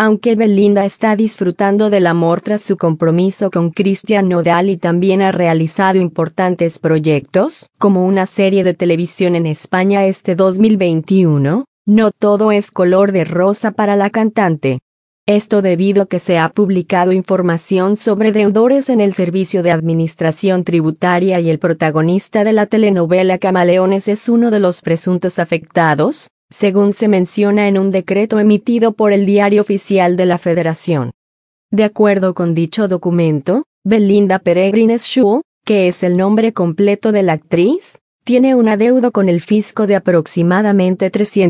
Aunque Belinda está disfrutando del amor tras su compromiso con Cristian Nodal y también ha realizado importantes proyectos, como una serie de televisión en España este 2021, no todo es color de rosa para la cantante. Esto debido a que se ha publicado información sobre deudores en el Servicio de Administración Tributaria y el protagonista de la telenovela Camaleones es uno de los presuntos afectados, según se menciona en un decreto emitido por el Diario Oficial de la Federación. De acuerdo con dicho documento, Belinda Peregrines Shaw, que es el nombre completo de la actriz, tiene un adeudo con el fisco de aproximadamente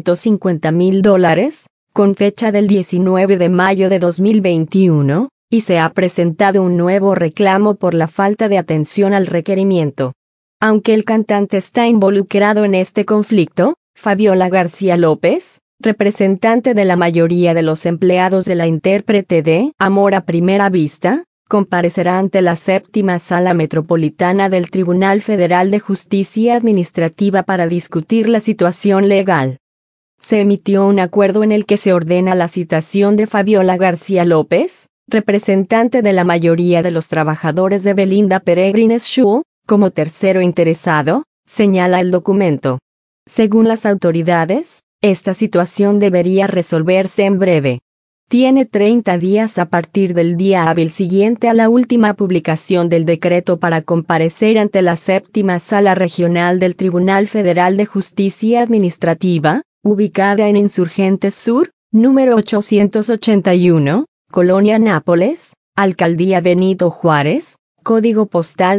$350,000, con fecha del 19 de mayo de 2021, y se ha presentado un nuevo reclamo por la falta de atención al requerimiento. Aunque el cantante está involucrado en este conflicto, Fabiola García López, representante de la mayoría de los empleados de la intérprete de Amor a Primera Vista, comparecerá ante la Séptima Sala Metropolitana del Tribunal Federal de Justicia Administrativa para discutir la situación legal. Se emitió un acuerdo en el que se ordena la citación de Fabiola García López, representante de la mayoría de los trabajadores de Belinda Peregrines Shaw, como tercero interesado, señala el documento. Según las autoridades, esta situación debería resolverse en breve. Tiene 30 días a partir del día hábil siguiente a la última publicación del decreto para comparecer ante la Séptima Sala Regional del Tribunal Federal de Justicia Administrativa, ubicada en Insurgentes Sur, número 881, Colonia Nápoles, Alcaldía Benito Juárez, código postal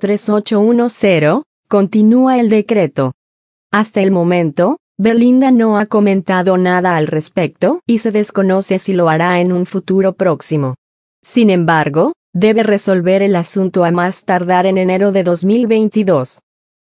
03810, continúa el decreto. Hasta el momento, Belinda no ha comentado nada al respecto y se desconoce si lo hará en un futuro próximo. Sin embargo, debe resolver el asunto a más tardar en enero de 2022.